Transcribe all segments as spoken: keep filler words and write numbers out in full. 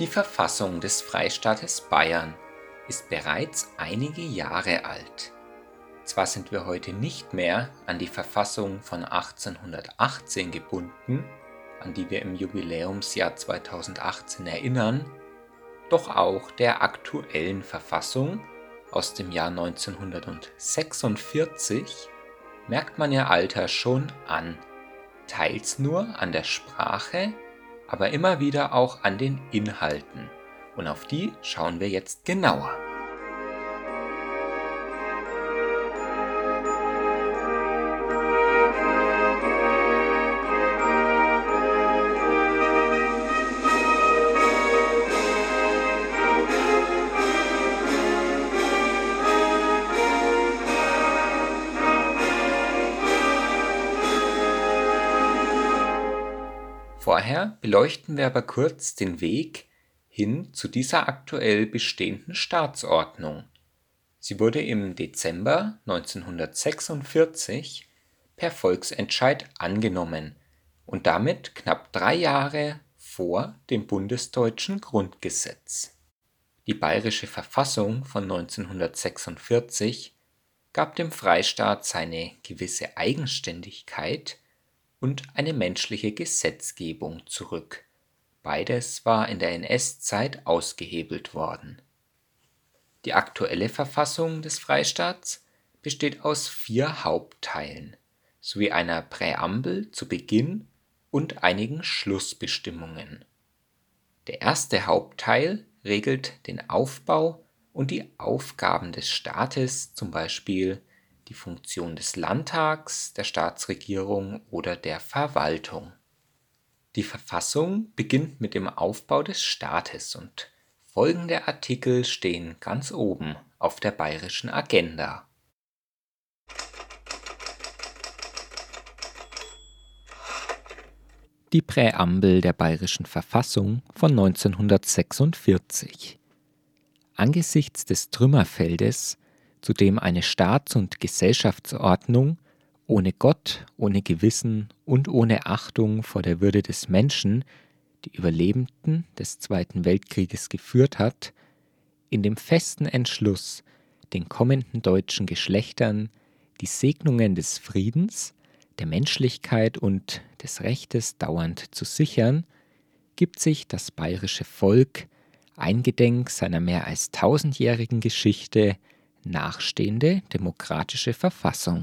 Verfassung des Freistaates Bayern ist bereits einige Jahre alt. Zwar sind wir heute nicht mehr an die Verfassung von achtzehnhundertachtzehn gebunden, an die wir im Jubiläumsjahr zweitausendachtzehn erinnern, doch auch der aktuellen Verfassung aus dem Jahr neunzehnhundertsechsundvierzig merkt man ihr Alter schon an, teils nur an der Sprache, aber immer wieder auch an den Inhalten. Und auf die schauen wir jetzt genauer. Vorher beleuchten wir aber kurz den Weg hin zu dieser aktuell bestehenden Staatsordnung. Sie wurde im Dezember neunzehnhundertsechsundvierzig per Volksentscheid angenommen und damit knapp drei Jahre vor dem bundesdeutschen Grundgesetz. Die Bayerische Verfassung von neunzehnhundertsechsundvierzig gab dem Freistaat seine gewisse Eigenständigkeit und eine menschliche Gesetzgebung zurück. Beides war in der N S-Zeit ausgehebelt worden. Die aktuelle Verfassung des Freistaats besteht aus vier Hauptteilen sowie einer Präambel zu Beginn und einigen Schlussbestimmungen. Der erste Hauptteil regelt den Aufbau und die Aufgaben des Staates, zum Beispiel die Funktion des Landtags, der Staatsregierung oder der Verwaltung. Die Verfassung beginnt mit dem Aufbau des Staates und folgende Artikel stehen ganz oben auf der bayerischen Agenda. Die Präambel der Bayerischen Verfassung von neunzehnhundertsechsundvierzig. Angesichts des Trümmerfeldes, zu dem eine Staats- und Gesellschaftsordnung ohne Gott, ohne Gewissen und ohne Achtung vor der Würde des Menschen die Überlebenden des Zweiten Weltkrieges geführt hat, in dem festen Entschluss, den kommenden deutschen Geschlechtern die Segnungen des Friedens, der Menschlichkeit und des Rechtes dauernd zu sichern, gibt sich das bayerische Volk eingedenk seiner mehr als tausendjährigen Geschichte nachstehende demokratische Verfassung.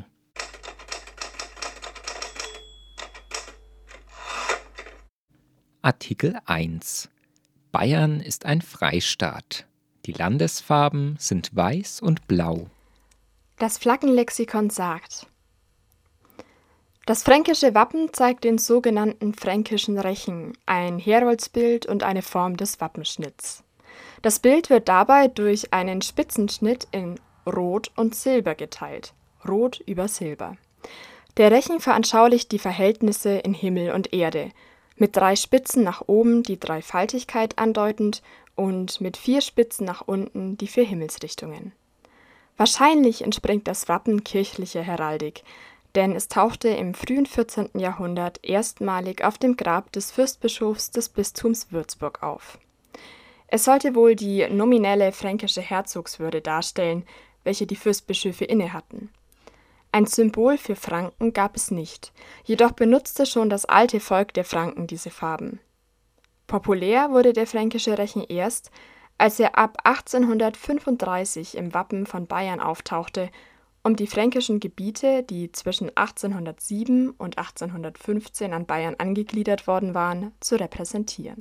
Artikel eins. Bayern ist ein Freistaat. Die Landesfarben sind weiß und blau. Das Flaggenlexikon sagt: Das fränkische Wappen zeigt den sogenannten fränkischen Rechen, ein Heroldsbild und eine Form des Wappenschnitts. Das Bild wird dabei durch einen Spitzenschnitt in Rot und Silber geteilt. Rot über Silber. Der Rechen veranschaulicht die Verhältnisse in Himmel und Erde, mit drei Spitzen nach oben die Dreifaltigkeit andeutend und mit vier Spitzen nach unten die vier Himmelsrichtungen. Wahrscheinlich entspringt das Wappen kirchlicher Heraldik, denn es tauchte im frühen vierzehnten Jahrhundert erstmalig auf dem Grab des Fürstbischofs des Bistums Würzburg auf. Es sollte wohl die nominelle fränkische Herzogswürde darstellen, welche die Fürstbischöfe innehatten. Ein Symbol für Franken gab es nicht, jedoch benutzte schon das alte Volk der Franken diese Farben. Populär wurde der fränkische Rechen erst, als er ab achtzehnhundertfünfunddreißig im Wappen von Bayern auftauchte, um die fränkischen Gebiete, die zwischen achtzehnhundertsieben und achtzehnhundertfünfzehn an Bayern angegliedert worden waren, zu repräsentieren.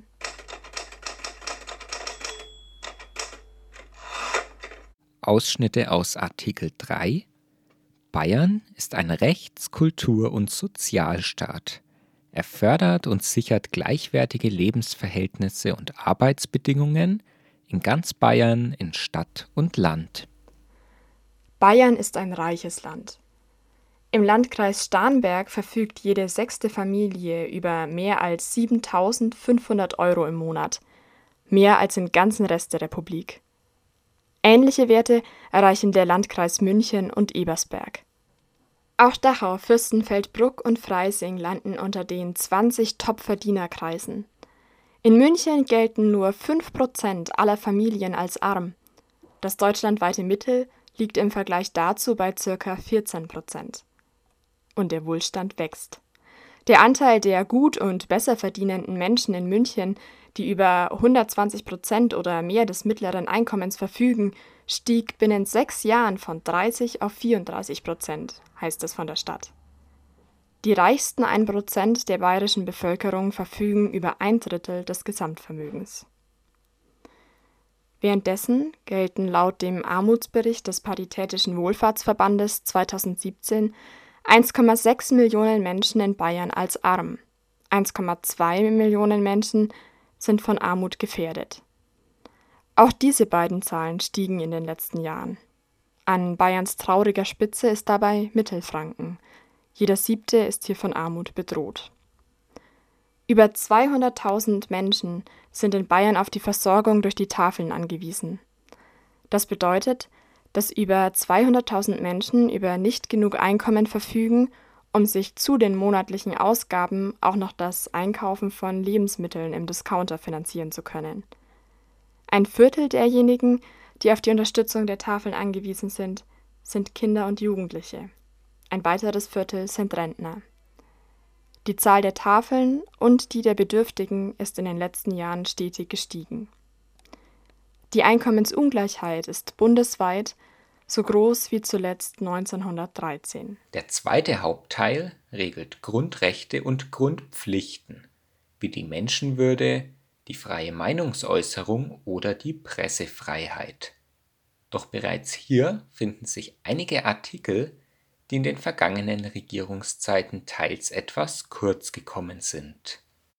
Ausschnitte aus Artikel drei. Bayern ist ein Rechts-, Kultur- und Sozialstaat. Er fördert und sichert gleichwertige Lebensverhältnisse und Arbeitsbedingungen in ganz Bayern, in Stadt und Land. Bayern ist ein reiches Land. Im Landkreis Starnberg verfügt jede sechste Familie über mehr als siebentausendfünfhundert Euro im Monat, mehr als im ganzen Rest der Republik. Ähnliche Werte erreichen der Landkreis München und Ebersberg. Auch Dachau, Fürstenfeldbruck und Freising landen unter den zwanzig Top-Verdienerkreisen. In München gelten nur fünf Prozent aller Familien als arm. Das deutschlandweite Mittel liegt im Vergleich dazu bei ca. vierzehn Prozent. Und der Wohlstand wächst. Der Anteil der gut und besser verdienenden Menschen in München, die über hundertzwanzig Prozent oder mehr des mittleren Einkommens verfügen, stieg binnen sechs Jahren von dreißig auf vierunddreißig Prozent, heißt es von der Stadt. Die reichsten ein Prozent der bayerischen Bevölkerung verfügen über ein Drittel des Gesamtvermögens. Währenddessen gelten laut dem Armutsbericht des Paritätischen Wohlfahrtsverbandes zweitausendsiebzehn eins Komma sechs Millionen Menschen in Bayern als arm. eins Komma zwei Millionen Menschen sind von Armut gefährdet. Auch diese beiden Zahlen stiegen in den letzten Jahren. An Bayerns trauriger Spitze ist dabei Mittelfranken. Jeder Siebte ist hier von Armut bedroht. Über zweihunderttausend Menschen sind in Bayern auf die Versorgung durch die Tafeln angewiesen. Das bedeutet, dass über zweihunderttausend Menschen über nicht genug Einkommen verfügen, um sich zu den monatlichen Ausgaben auch noch das Einkaufen von Lebensmitteln im Discounter finanzieren zu können. Ein Viertel derjenigen, die auf die Unterstützung der Tafeln angewiesen sind, sind Kinder und Jugendliche. Ein weiteres Viertel sind Rentner. Die Zahl der Tafeln und die der Bedürftigen ist in den letzten Jahren stetig gestiegen. Die Einkommensungleichheit ist bundesweit so groß wie zuletzt neunzehnhundertdreizehn. Der zweite Hauptteil regelt Grundrechte und Grundpflichten, wie die Menschenwürde, die freie Meinungsäußerung oder die Pressefreiheit. Doch bereits hier finden sich einige Artikel, die in den vergangenen Regierungszeiten teils etwas kurz gekommen sind.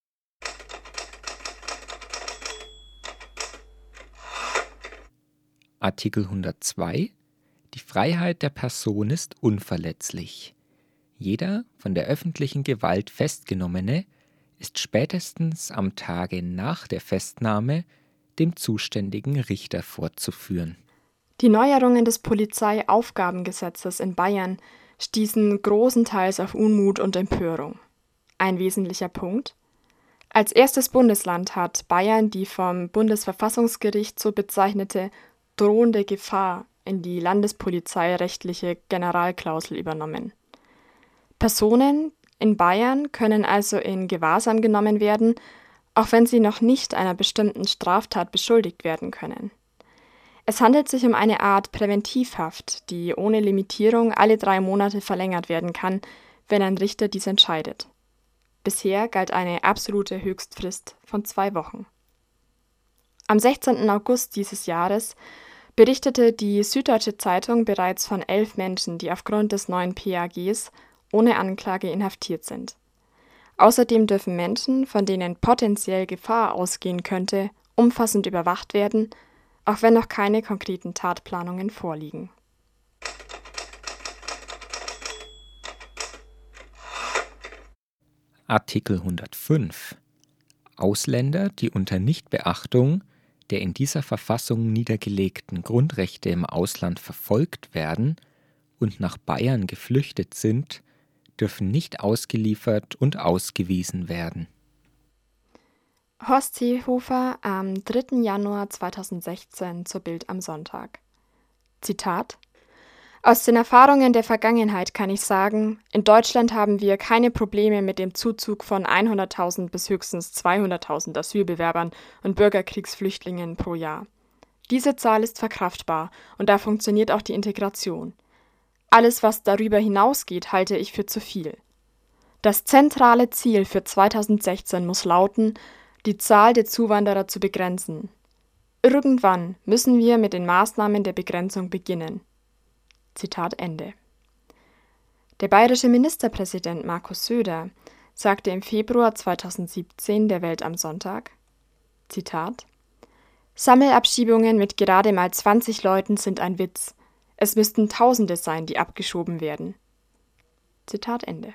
Artikel hundertzwei. Die Freiheit der Person ist unverletzlich. Jeder von der öffentlichen Gewalt Festgenommene ist spätestens am Tage nach der Festnahme dem zuständigen Richter vorzuführen. Die Neuerungen des Polizeiaufgabengesetzes in Bayern stießen großenteils auf Unmut und Empörung. Ein wesentlicher Punkt: Als erstes Bundesland hat Bayern die vom Bundesverfassungsgericht so bezeichnete drohende Gefahr in die landespolizeirechtliche Generalklausel übernommen. Personen in Bayern können also in Gewahrsam genommen werden, auch wenn sie noch nicht einer bestimmten Straftat beschuldigt werden können. Es handelt sich um eine Art Präventivhaft, die ohne Limitierung alle drei Monate verlängert werden kann, wenn ein Richter dies entscheidet. Bisher galt eine absolute Höchstfrist von zwei Wochen. Am sechzehnten August dieses Jahres berichtete die Süddeutsche Zeitung bereits von elf Menschen, die aufgrund des neuen P A Gs ohne Anklage inhaftiert sind. Außerdem dürfen Menschen, von denen potenziell Gefahr ausgehen könnte, umfassend überwacht werden, auch wenn noch keine konkreten Tatplanungen vorliegen. Artikel hundertfünf. Ausländer, die unter Nichtbeachtung der in dieser Verfassung niedergelegten Grundrechte im Ausland verfolgt werden und nach Bayern geflüchtet sind, dürfen nicht ausgeliefert und ausgewiesen werden. Horst Seehofer am dritten Januar zweitausendsechzehn zur Bild am Sonntag. Zitat: Aus den Erfahrungen der Vergangenheit kann ich sagen, in Deutschland haben wir keine Probleme mit dem Zuzug von hunderttausend bis höchstens zweihunderttausend Asylbewerbern und Bürgerkriegsflüchtlingen pro Jahr. Diese Zahl ist verkraftbar und da funktioniert auch die Integration. Alles, was darüber hinausgeht, halte ich für zu viel. Das zentrale Ziel für zweitausendsechzehn muss lauten, die Zahl der Zuwanderer zu begrenzen. Irgendwann müssen wir mit den Maßnahmen der Begrenzung beginnen. Zitat Ende. Der bayerische Ministerpräsident Markus Söder sagte im Februar zweitausendsiebzehn der Welt am Sonntag, Zitat: Sammelabschiebungen mit gerade mal zwanzig Leuten sind ein Witz. Es müssten Tausende sein, die abgeschoben werden. Zitat Ende.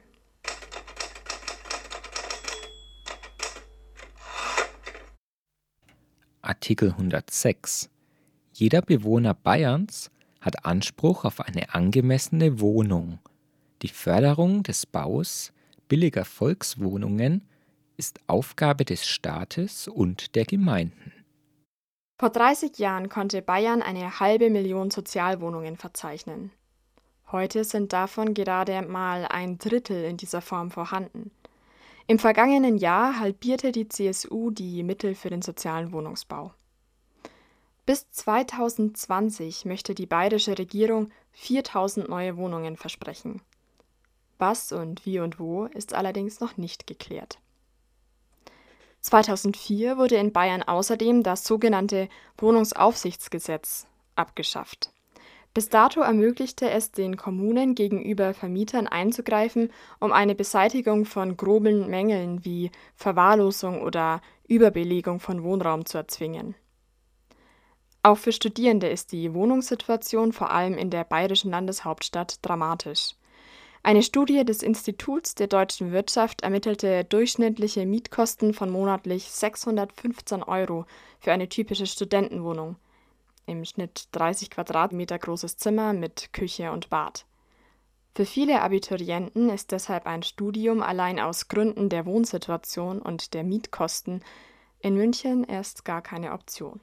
Artikel hundertsechs. Jeder Bewohner Bayerns hat Anspruch auf eine angemessene Wohnung. Die Förderung des Baus billiger Volkswohnungen ist Aufgabe des Staates und der Gemeinden. Vor dreißig Jahren konnte Bayern eine halbe Million Sozialwohnungen verzeichnen. Heute sind davon gerade mal ein Drittel in dieser Form vorhanden. Im vergangenen Jahr halbierte die C S U die Mittel für den sozialen Wohnungsbau. Bis zweitausendzwanzig möchte die bayerische Regierung viertausend neue Wohnungen versprechen. Was und wie und wo ist allerdings noch nicht geklärt. zweitausendvier wurde in Bayern außerdem das sogenannte Wohnungsaufsichtsgesetz abgeschafft. Bis dato ermöglichte es den Kommunen gegenüber Vermietern einzugreifen, um eine Beseitigung von groben Mängeln wie Verwahrlosung oder Überbelegung von Wohnraum zu erzwingen. Auch für Studierende ist die Wohnungssituation vor allem in der bayerischen Landeshauptstadt dramatisch. Eine Studie des Instituts der deutschen Wirtschaft ermittelte durchschnittliche Mietkosten von monatlich sechshundertfünfzehn Euro für eine typische Studentenwohnung. Im Schnitt dreißig Quadratmeter großes Zimmer mit Küche und Bad. Für viele Abiturienten ist deshalb ein Studium allein aus Gründen der Wohnsituation und der Mietkosten in München erst gar keine Option.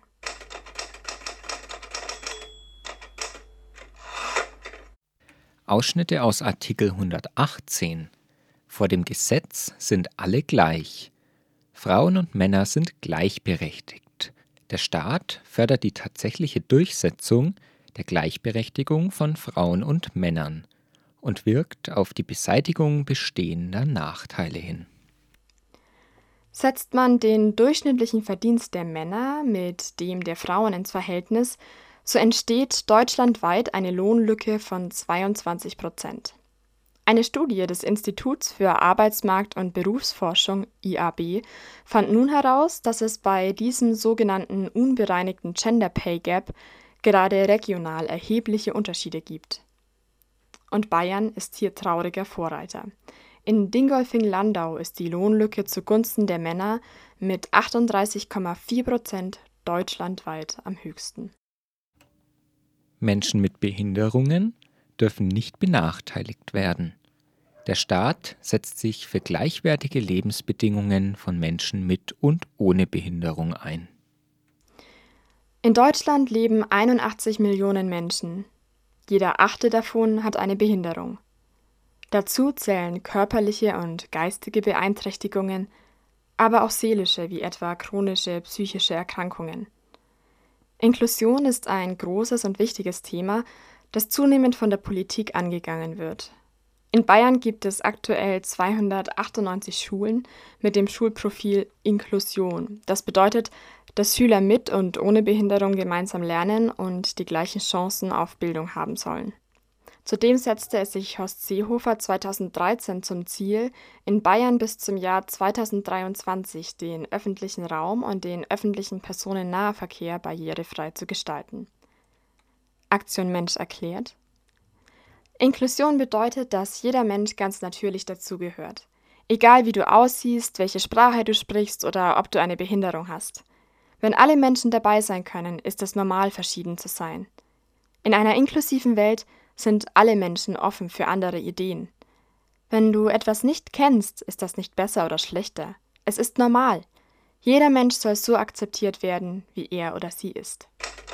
Ausschnitte aus Artikel hundertachtzehn. Vor dem Gesetz sind alle gleich. Frauen und Männer sind gleichberechtigt. Der Staat fördert die tatsächliche Durchsetzung der Gleichberechtigung von Frauen und Männern und wirkt auf die Beseitigung bestehender Nachteile hin. Setzt man den durchschnittlichen Verdienst der Männer mit dem der Frauen ins Verhältnis, so entsteht deutschlandweit eine Lohnlücke von zweiundzwanzig Prozent. Eine Studie des Instituts für Arbeitsmarkt- und Berufsforschung I A B fand nun heraus, dass es bei diesem sogenannten unbereinigten Gender Pay Gap gerade regional erhebliche Unterschiede gibt. Und Bayern ist hier trauriger Vorreiter. In Dingolfing-Landau ist die Lohnlücke zugunsten der Männer mit achtunddreißig Komma vier Prozent deutschlandweit am höchsten. Menschen mit Behinderungen dürfen nicht benachteiligt werden. Der Staat setzt sich für gleichwertige Lebensbedingungen von Menschen mit und ohne Behinderung ein. In Deutschland leben einundachtzig Millionen Menschen. Jeder achte davon hat eine Behinderung. Dazu zählen körperliche und geistige Beeinträchtigungen, aber auch seelische, wie etwa chronische psychische Erkrankungen. Inklusion ist ein großes und wichtiges Thema, das zunehmend von der Politik angegangen wird. In Bayern gibt es aktuell zweihundertachtundneunzig Schulen mit dem Schulprofil Inklusion. Das bedeutet, dass Schüler mit und ohne Behinderung gemeinsam lernen und die gleichen Chancen auf Bildung haben sollen. Zudem setzte es sich Horst Seehofer zweitausenddreizehn zum Ziel, in Bayern bis zum Jahr zweitausenddreiundzwanzig den öffentlichen Raum und den öffentlichen Personennahverkehr barrierefrei zu gestalten. Aktion Mensch erklärt: Inklusion bedeutet, dass jeder Mensch ganz natürlich dazugehört. Egal wie du aussiehst, welche Sprache du sprichst oder ob du eine Behinderung hast. Wenn alle Menschen dabei sein können, ist es normal, verschieden zu sein. In einer inklusiven Welt sind alle Menschen offen für andere Ideen. Wenn du etwas nicht kennst, ist das nicht besser oder schlechter. Es ist normal. Jeder Mensch soll so akzeptiert werden, wie er oder sie ist.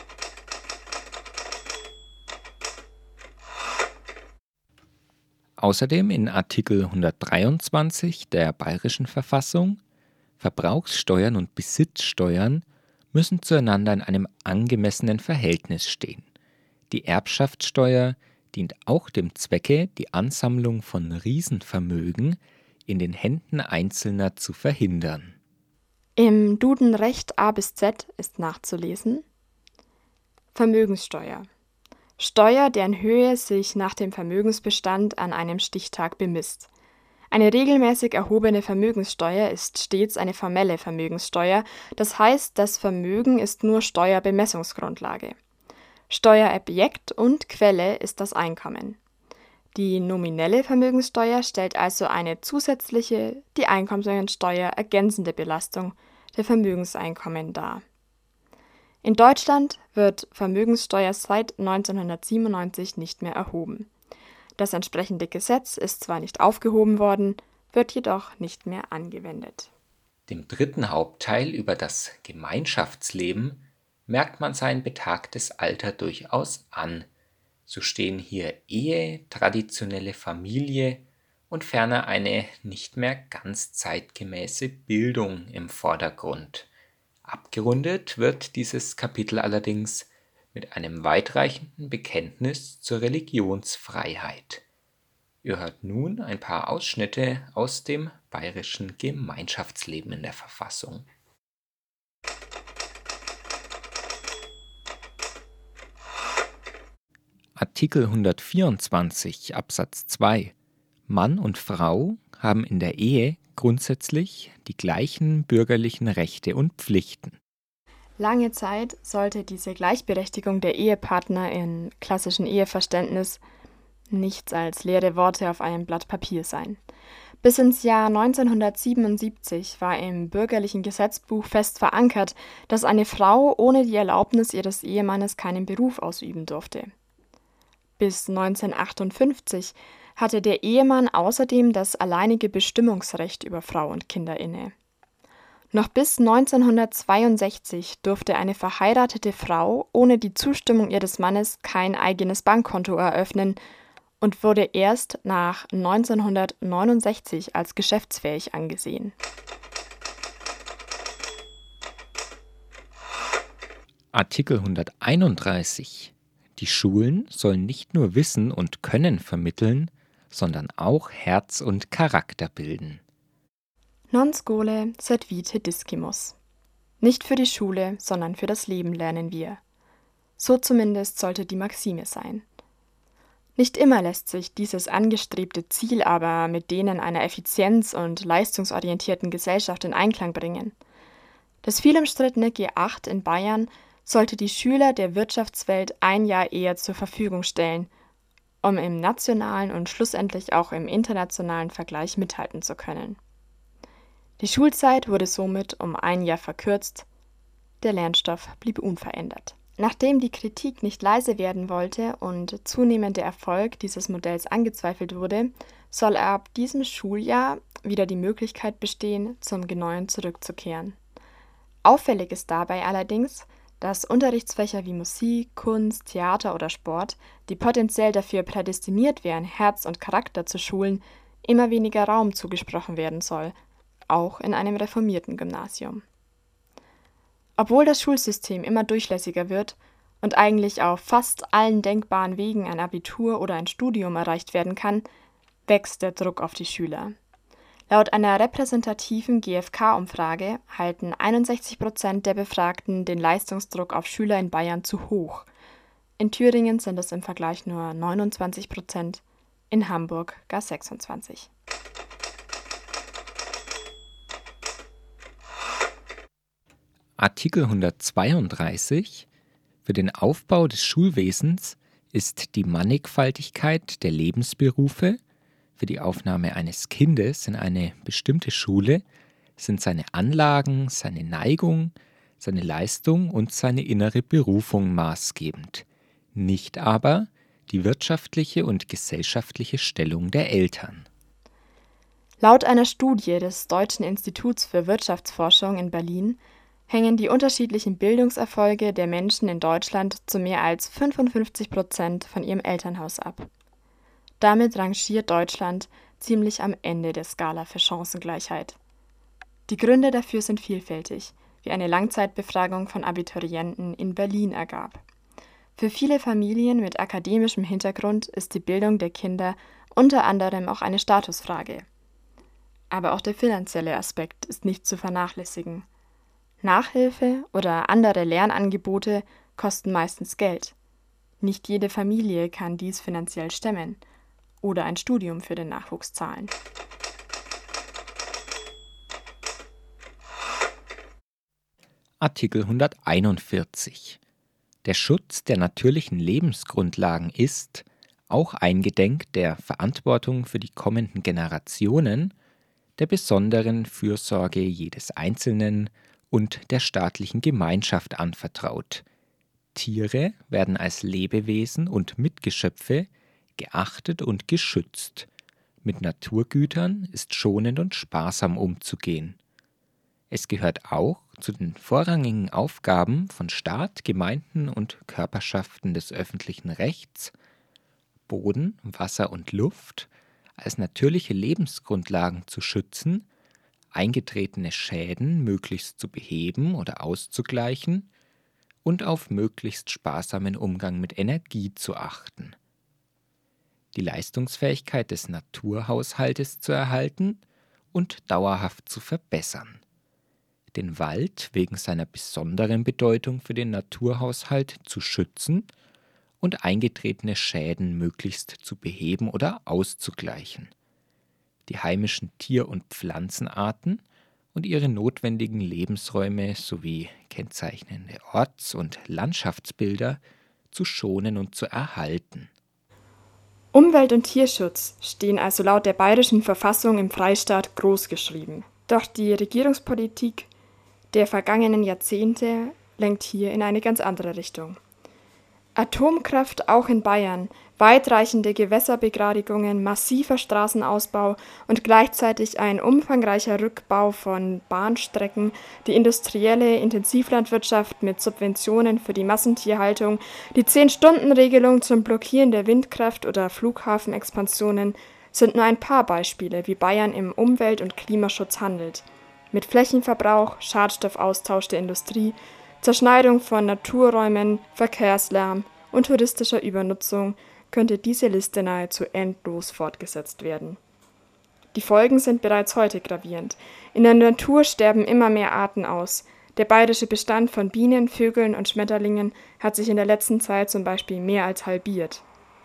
Außerdem in Artikel hundertdreiundzwanzig der Bayerischen Verfassung: Verbrauchssteuern und Besitzsteuern müssen zueinander in einem angemessenen Verhältnis stehen. Die Erbschaftssteuer dient auch dem Zwecke, die Ansammlung von Riesenvermögen in den Händen Einzelner zu verhindern. Im Duden Recht A bis Z ist nachzulesen: Vermögenssteuer. Steuer, deren Höhe sich nach dem Vermögensbestand an einem Stichtag bemisst. Eine regelmäßig erhobene Vermögenssteuer ist stets eine formelle Vermögenssteuer, das heißt, das Vermögen ist nur Steuerbemessungsgrundlage. Steuerobjekt und Quelle ist das Einkommen. Die nominelle Vermögenssteuer stellt also eine zusätzliche, die Einkommensteuer ergänzende Belastung der Vermögenseinkommen dar. In Deutschland wird Vermögenssteuer seit neunzehnhundertsiebenundneunzig nicht mehr erhoben. Das entsprechende Gesetz ist zwar nicht aufgehoben worden, wird jedoch nicht mehr angewendet. Dem dritten Hauptteil über das Gemeinschaftsleben merkt man sein betagtes Alter durchaus an. So stehen hier Ehe, traditionelle Familie und ferner eine nicht mehr ganz zeitgemäße Bildung im Vordergrund. Abgerundet wird dieses Kapitel allerdings mit einem weitreichenden Bekenntnis zur Religionsfreiheit. Ihr hört nun ein paar Ausschnitte aus dem bayerischen Gemeinschaftsleben in der Verfassung. Artikel hundertvierundzwanzig Absatz zwei. Mann und Frau haben in der Ehe grundsätzlich die gleichen bürgerlichen Rechte und Pflichten. Lange Zeit sollte diese Gleichberechtigung der Ehepartner im klassischen Eheverständnis nichts als leere Worte auf einem Blatt Papier sein. Bis ins Jahr neunzehnhundertsiebenundsiebzig war im bürgerlichen Gesetzbuch fest verankert, dass eine Frau ohne die Erlaubnis ihres Ehemannes keinen Beruf ausüben durfte. Bis neunzehnhundertachtundfünfzig hatte der Ehemann außerdem das alleinige Bestimmungsrecht über Frau und Kinder inne. Noch bis neunzehnhundertzweiundsechzig durfte eine verheiratete Frau ohne die Zustimmung ihres Mannes kein eigenes Bankkonto eröffnen und wurde erst nach neunzehnhundertneunundsechzig als geschäftsfähig angesehen. Artikel hunderteinunddreißig. Die Schulen sollen nicht nur Wissen und Können vermitteln, sondern auch Herz und Charakter bilden. Non scholae sed vitae discimus. Nicht für die Schule, sondern für das Leben lernen wir. So zumindest sollte die Maxime sein. Nicht immer lässt sich dieses angestrebte Ziel aber mit denen einer effizienz- und leistungsorientierten Gesellschaft in Einklang bringen. Das viel umstrittene G acht in Bayern sollte die Schüler der Wirtschaftswelt ein Jahr eher zur Verfügung stellen, um im nationalen und schlussendlich auch im internationalen Vergleich mithalten zu können. Die Schulzeit wurde somit um ein Jahr verkürzt, der Lernstoff blieb unverändert. Nachdem die Kritik nicht leise werden wollte und zunehmend der Erfolg dieses Modells angezweifelt wurde, soll ab diesem Schuljahr wieder die Möglichkeit bestehen, zum Geneuen zurückzukehren. Auffällig ist dabei allerdings, dass Unterrichtsfächer wie Musik, Kunst, Theater oder Sport, die potenziell dafür prädestiniert wären, Herz und Charakter zu schulen, immer weniger Raum zugesprochen werden soll, auch in einem reformierten Gymnasium. Obwohl das Schulsystem immer durchlässiger wird und eigentlich auf fast allen denkbaren Wegen ein Abitur oder ein Studium erreicht werden kann, wächst der Druck auf die Schüler. Laut einer repräsentativen G f K-Umfrage halten einundsechzig Prozent der Befragten den Leistungsdruck auf Schüler in Bayern zu hoch. In Thüringen sind es im Vergleich nur neunundzwanzig Prozent, in Hamburg gar sechsundzwanzig. Artikel hundertzweiunddreißig. Für den Aufbau des Schulwesens ist die Mannigfaltigkeit der Lebensberufe, für die Aufnahme eines Kindes in eine bestimmte Schule sind seine Anlagen, seine Neigung, seine Leistung und seine innere Berufung maßgebend, nicht aber die wirtschaftliche und gesellschaftliche Stellung der Eltern. Laut einer Studie des Deutschen Instituts für Wirtschaftsforschung in Berlin hängen die unterschiedlichen Bildungserfolge der Menschen in Deutschland zu mehr als fünfundfünfzig Prozent von ihrem Elternhaus ab. Damit rangiert Deutschland ziemlich am Ende der Skala für Chancengleichheit. Die Gründe dafür sind vielfältig, wie eine Langzeitbefragung von Abiturienten in Berlin ergab. Für viele Familien mit akademischem Hintergrund ist die Bildung der Kinder unter anderem auch eine Statusfrage. Aber auch der finanzielle Aspekt ist nicht zu vernachlässigen. Nachhilfe oder andere Lernangebote kosten meistens Geld. Nicht jede Familie kann dies finanziell stemmen oder ein Studium für den Nachwuchs zahlen. Artikel hunderteinundvierzig. Der Schutz der natürlichen Lebensgrundlagen ist, auch eingedenk der Verantwortung für die kommenden Generationen, der besonderen Fürsorge jedes Einzelnen und der staatlichen Gemeinschaft anvertraut. Tiere werden als Lebewesen und Mitgeschöpfe geachtet und geschützt. Mit Naturgütern ist schonend und sparsam umzugehen. Es gehört auch zu den vorrangigen Aufgaben von Staat, Gemeinden und Körperschaften des öffentlichen Rechts, Boden, Wasser und Luft als natürliche Lebensgrundlagen zu schützen, eingetretene Schäden möglichst zu beheben oder auszugleichen und auf möglichst sparsamen Umgang mit Energie zu achten, die Leistungsfähigkeit des Naturhaushaltes zu erhalten und dauerhaft zu verbessern, den Wald wegen seiner besonderen Bedeutung für den Naturhaushalt zu schützen und eingetretene Schäden möglichst zu beheben oder auszugleichen, die heimischen Tier- und Pflanzenarten und ihre notwendigen Lebensräume sowie kennzeichnende Orts- und Landschaftsbilder zu schonen und zu erhalten. Umwelt- und Tierschutz stehen also laut der Bayerischen Verfassung im Freistaat großgeschrieben. Doch die Regierungspolitik der vergangenen Jahrzehnte lenkt hier in eine ganz andere Richtung. Atomkraft auch in Bayern, weitreichende Gewässerbegradigungen, massiver Straßenausbau und gleichzeitig ein umfangreicher Rückbau von Bahnstrecken, die industrielle Intensivlandwirtschaft mit Subventionen für die Massentierhaltung, die Zehn-Stunden-Regelung zum Blockieren der Windkraft oder Flughafenexpansionen sind nur ein paar Beispiele, wie Bayern im Umwelt- und Klimaschutz handelt. Mit Flächenverbrauch, Schadstoffaustausch der Industrie, Zerschneidung von Naturräumen, Verkehrslärm und touristischer Übernutzung könnte diese Liste nahezu endlos fortgesetzt werden. Die Folgen sind bereits heute gravierend. In der Natur sterben immer mehr Arten aus. Der bayerische Bestand von Bienen, Vögeln und Schmetterlingen hat sich in der letzten Zeit zum Beispiel mehr als halbiert.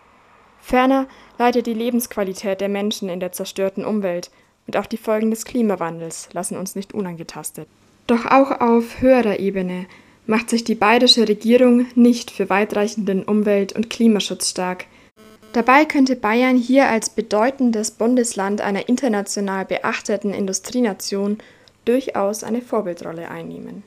Ferner leidet die Lebensqualität der Menschen in der zerstörten Umwelt und auch die Folgen des Klimawandels lassen uns nicht unangetastet. Doch auch auf höherer Ebene macht sich die bayerische Regierung nicht für weitreichenden Umwelt- und Klimaschutz stark. Dabei könnte Bayern hier als bedeutendes Bundesland einer international beachteten Industrienation durchaus eine Vorbildrolle einnehmen.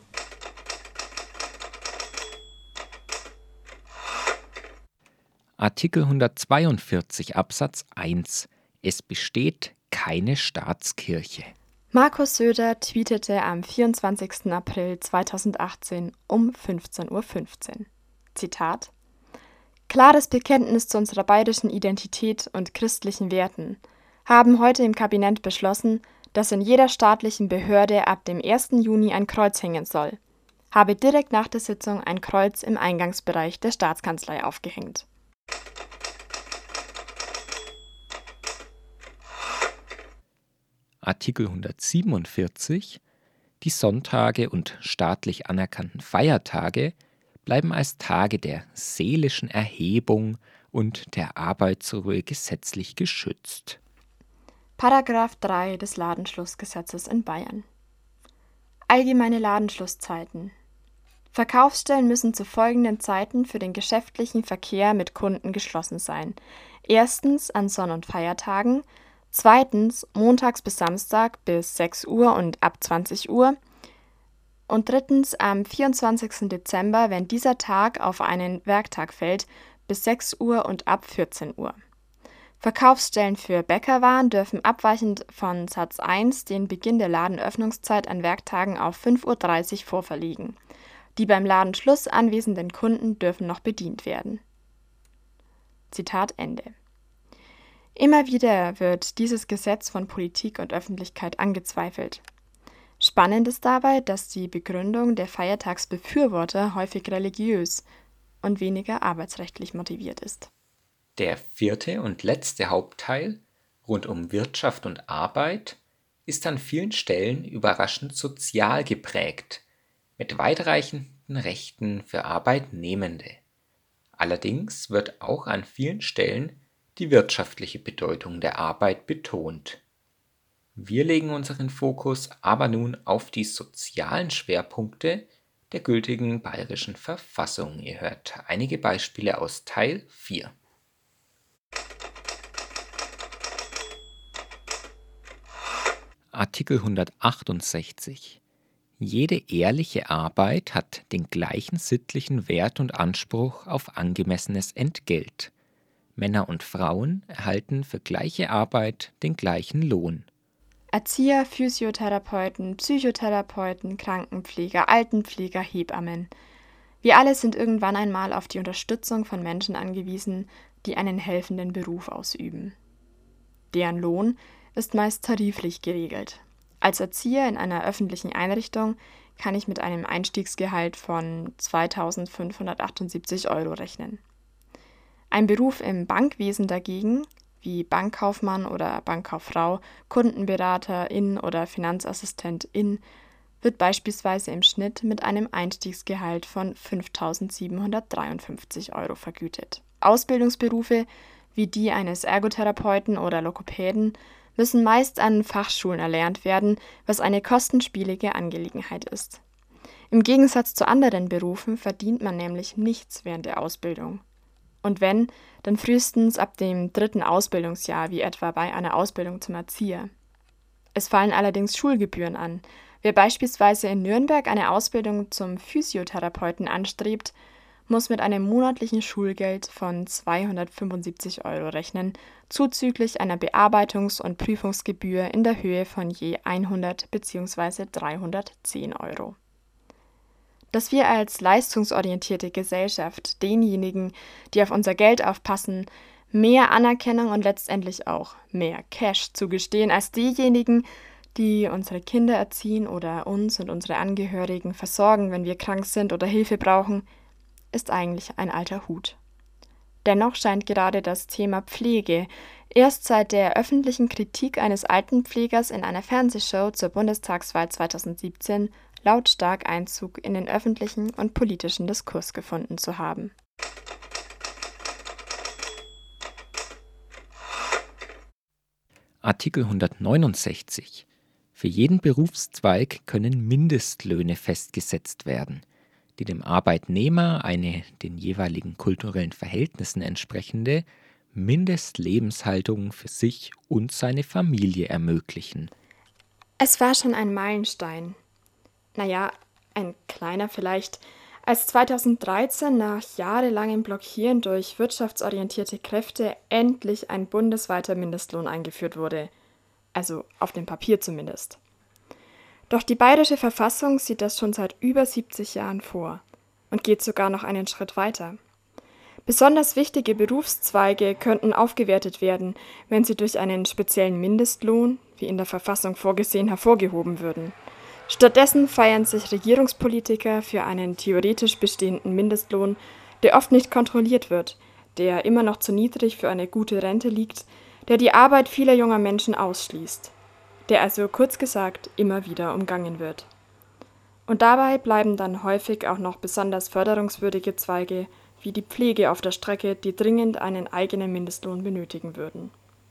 Artikel hundertzweiundvierzig Absatz eins. Es besteht keine Staatskirche. Markus Söder tweetete am vierundzwanzigsten April zweitausendachtzehn um fünfzehn Uhr fünfzehn. Zitat: Klares Bekenntnis zu unserer bayerischen Identität und christlichen Werten. Haben heute im Kabinett beschlossen, dass in jeder staatlichen Behörde ab dem ersten Juni ein Kreuz hängen soll. Habe direkt nach der Sitzung ein Kreuz im Eingangsbereich der Staatskanzlei aufgehängt. Artikel hundertsiebenundvierzig. Die Sonntage und staatlich anerkannten Feiertage bleiben als Tage der seelischen Erhebung und der Arbeitsruhe gesetzlich geschützt. Paragraph drei des Ladenschlussgesetzes in Bayern. Allgemeine Ladenschlusszeiten. Verkaufsstellen müssen zu folgenden Zeiten für den geschäftlichen Verkehr mit Kunden geschlossen sein. Erstens an Sonn- und Feiertagen, zweitens montags bis Samstag bis sechs Uhr und ab zwanzig Uhr und drittens am vierundzwanzigsten Dezember, wenn dieser Tag auf einen Werktag fällt, bis sechs Uhr und ab vierzehn Uhr. Verkaufsstellen für Bäckerwaren dürfen abweichend von Satz eins den Beginn der Ladenöffnungszeit an Werktagen auf fünf Uhr dreißig vorverlegen. Die beim Ladenschluss anwesenden Kunden dürfen noch bedient werden. Zitat Ende. Immer wieder wird dieses Gesetz von Politik und Öffentlichkeit angezweifelt. Spannend ist dabei, dass die Begründung der Feiertagsbefürworter häufig religiös und weniger arbeitsrechtlich motiviert ist. Der vierte und letzte Hauptteil, rund um Wirtschaft und Arbeit, ist an vielen Stellen überraschend sozial geprägt, mit weitreichenden Rechten für Arbeitnehmende. Allerdings wird auch an vielen Stellen die wirtschaftliche Bedeutung der Arbeit betont. Wir legen unseren Fokus aber nun auf die sozialen Schwerpunkte der gültigen bayerischen Verfassung. Ihr hört einige Beispiele aus Teil vier. Artikel hundertachtundsechzig. Jede ehrliche Arbeit hat den gleichen sittlichen Wert und Anspruch auf angemessenes Entgelt. Männer und Frauen erhalten für gleiche Arbeit den gleichen Lohn. Erzieher, Physiotherapeuten, Psychotherapeuten, Krankenpfleger, Altenpfleger, Hebammen. Wir alle sind irgendwann einmal auf die Unterstützung von Menschen angewiesen, die einen helfenden Beruf ausüben. Deren Lohn ist meist tariflich geregelt. Als Erzieher in einer öffentlichen Einrichtung kann ich mit einem Einstiegsgehalt von zweitausendfünfhundertachtundsiebzig Euro rechnen. Ein Beruf im Bankwesen dagegen, wie Bankkaufmann oder Bankkauffrau, Kundenberaterin oder Finanzassistentin, wird beispielsweise im Schnitt mit einem Einstiegsgehalt von fünftausendsiebenhundertdreiundfünfzig Euro vergütet. Ausbildungsberufe wie die eines Ergotherapeuten oder Logopäden müssen meist an Fachschulen erlernt werden, was eine kostenspielige Angelegenheit ist. Im Gegensatz zu anderen Berufen verdient man nämlich nichts während der Ausbildung. Und wenn, dann frühestens ab dem dritten Ausbildungsjahr, wie etwa bei einer Ausbildung zum Erzieher. Es fallen allerdings Schulgebühren an. Wer beispielsweise in Nürnberg eine Ausbildung zum Physiotherapeuten anstrebt, muss mit einem monatlichen Schulgeld von zweihundertfünfundsiebzig Euro rechnen, zuzüglich einer Bearbeitungs- und Prüfungsgebühr in der Höhe von je hundert bzw. dreihundertzehn Euro. Dass wir als leistungsorientierte Gesellschaft denjenigen, die auf unser Geld aufpassen, mehr Anerkennung und letztendlich auch mehr Cash zugestehen als diejenigen, die unsere Kinder erziehen oder uns und unsere Angehörigen versorgen, wenn wir krank sind oder Hilfe brauchen, ist eigentlich ein alter Hut. Dennoch scheint gerade das Thema Pflege erst seit der öffentlichen Kritik eines Altenpflegers in einer Fernsehshow zur Bundestagswahl zweitausendsiebzehn lautstark Einzug in den öffentlichen und politischen Diskurs gefunden zu haben. Artikel hundertneunundsechzig. Für jeden Berufszweig können Mindestlöhne festgesetzt werden, die dem Arbeitnehmer eine den jeweiligen kulturellen Verhältnissen entsprechende Mindestlebenshaltung für sich und seine Familie ermöglichen. Es war schon ein Meilenstein. Naja, ein kleiner vielleicht, als zweitausenddreizehn nach jahrelangem Blockieren durch wirtschaftsorientierte Kräfte endlich ein bundesweiter Mindestlohn eingeführt wurde. Also auf dem Papier zumindest. Doch die bayerische Verfassung sieht das schon seit über siebzig Jahren vor und geht sogar noch einen Schritt weiter. Besonders wichtige Berufszweige könnten aufgewertet werden, wenn sie durch einen speziellen Mindestlohn, wie in der Verfassung vorgesehen, hervorgehoben würden. Stattdessen feiern sich Regierungspolitiker für einen theoretisch bestehenden Mindestlohn, der oft nicht kontrolliert wird, der immer noch zu niedrig für eine gute Rente liegt, der die Arbeit vieler junger Menschen ausschließt, der also kurz gesagt immer wieder umgangen wird. Und dabei bleiben dann häufig auch noch besonders förderungswürdige Zweige wie die Pflege auf der Strecke, die dringend einen eigenen Mindestlohn benötigen würden.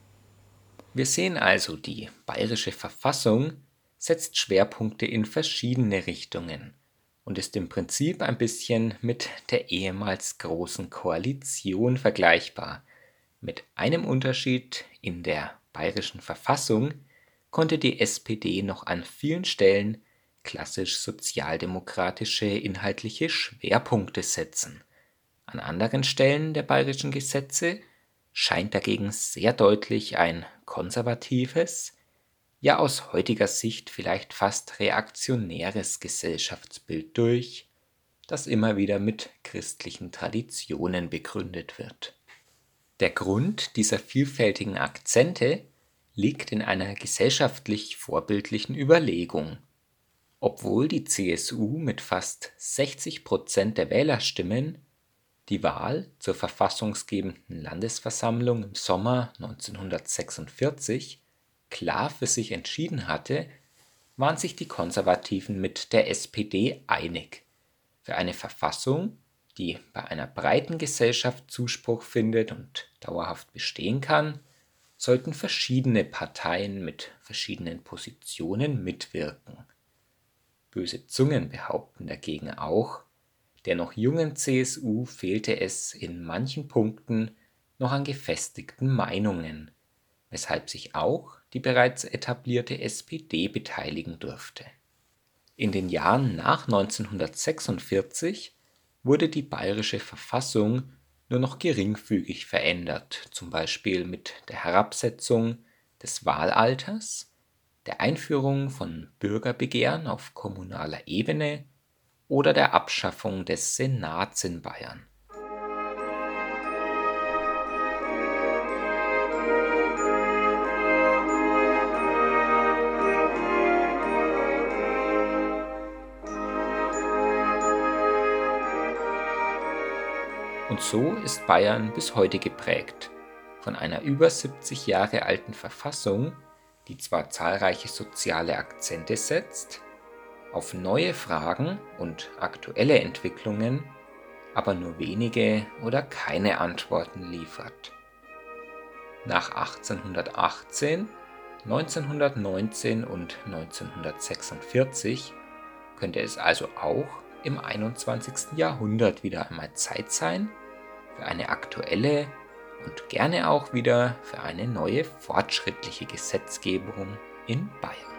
Wir sehen also, die bayerische Verfassung setzt Schwerpunkte in verschiedene Richtungen und ist im Prinzip ein bisschen mit der ehemals Großen Koalition vergleichbar. Mit einem Unterschied: In der bayerischen Verfassung konnte die S P D noch an vielen Stellen klassisch sozialdemokratische inhaltliche Schwerpunkte setzen. An anderen Stellen der bayerischen Gesetze scheint dagegen sehr deutlich ein konservatives, ja aus heutiger Sicht vielleicht fast reaktionäres Gesellschaftsbild durch, das immer wieder mit christlichen Traditionen begründet wird. Der Grund dieser vielfältigen Akzente liegt in einer gesellschaftlich vorbildlichen Überlegung. Obwohl die C S U mit fast sechzig Prozent der Wählerstimmen die Wahl zur verfassungsgebenden Landesversammlung im Sommer neunzehnhundertsechsundvierzig klar für sich entschieden hatte, waren sich die Konservativen mit der S P D einig. Für eine Verfassung, die bei einer breiten Gesellschaft Zuspruch findet und dauerhaft bestehen kann, sollten verschiedene Parteien mit verschiedenen Positionen mitwirken. Böse Zungen behaupten dagegen auch, der noch jungen C S U fehlte es in manchen Punkten noch an gefestigten Meinungen, weshalb sich auch die bereits etablierte S P D beteiligen durfte. In den Jahren nach neunzehnhundertsechsundvierzig wurde die bayerische Verfassung nur noch geringfügig verändert, zum Beispiel mit der Herabsetzung des Wahlalters, der Einführung von Bürgerbegehren auf kommunaler Ebene oder der Abschaffung des Senats in Bayern. Und so ist Bayern bis heute geprägt von einer über siebzig Jahre alten Verfassung, die zwar zahlreiche soziale Akzente setzt, auf neue Fragen und aktuelle Entwicklungen aber nur wenige oder keine Antworten liefert. Nach achtzehnhundertachtzehn, neunzehnhundertneunzehn und neunzehnhundertsechsundvierzig könnte es also auch im einundzwanzigsten Jahrhundert wieder einmal Zeit sein für eine aktuelle und gerne auch wieder für eine neue fortschrittliche Gesetzgebung in Bayern.